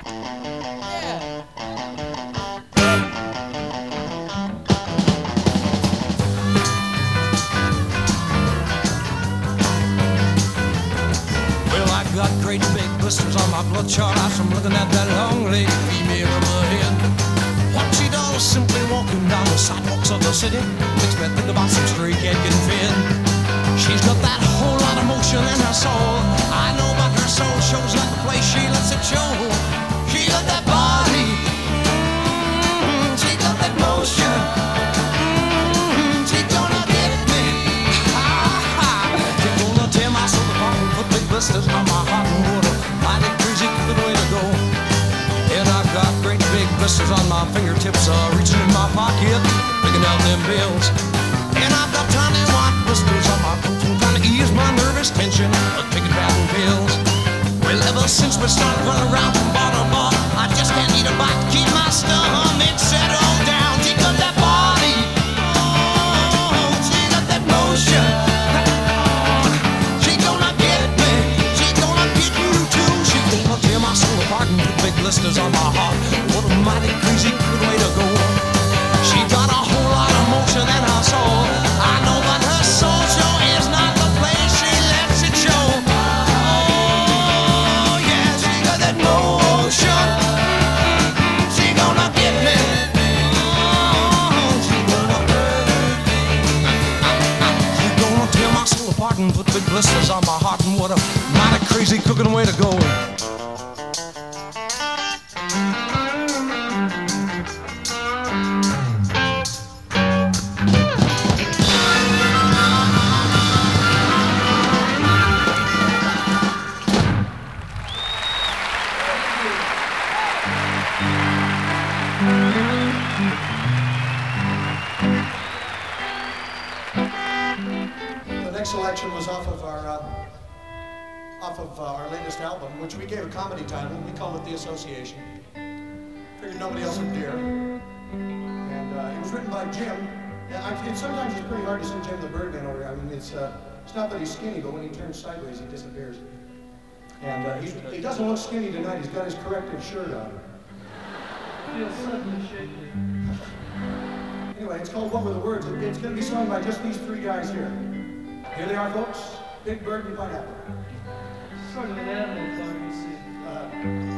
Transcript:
Yeah. Well, I got great big blisters on my bloodshot eyes from looking at that long-legged female up ahead. What she does is simply walking down the sidewalks of the city makes me think about some stray cat getting fed. She's got that whole lot of motion in her soul. I know about her soul shows like the place she lets it show. She got that body, she got that motion. She's gonna get me. She's gonna tear my soul apart and put big blisters on my heart and water. Mighty crazy, good way to go. And I've got great big blisters on my fingertips, reaching in my pocket, picking out them bills. And I've got tiny white blisters on my coat, trying to ease my nervous tension of taking bath and pills. Well, ever since we started running around from bar to bar, I just can't eat a bite to keep my stomach settled down. She got that body, oh, she got that motion. She gonna get me, she gonna get you too. She gonna tear my soul apart and put big blisters on my heart. What a mighty crazy good way to go. She got a whole lot of motion in her soul. I know that her soul show is not the place she lets it show. Oh yeah, she got that motion. She gonna get me. Oh, she gonna tear my soul apart and put big blisters on my heart. And what a mighty crazy cooking way to go. The next selection was off of our latest album, which we gave a comedy title. We called it The Association. Figured nobody else would dare. And it was written by Jim. Sometimes it's pretty hard to see Jim the Birdman over here. I mean, it's not that he's skinny, but when he turns sideways, he disappears. And he doesn't look skinny tonight. He's got his corrective shirt on. Feels suddenly shaky. Anyway, it's called What Were the Words? It's going to be sung by just these three guys here. Here they are, folks. Big Bird and Pineapple. Sort of an animal song, you see.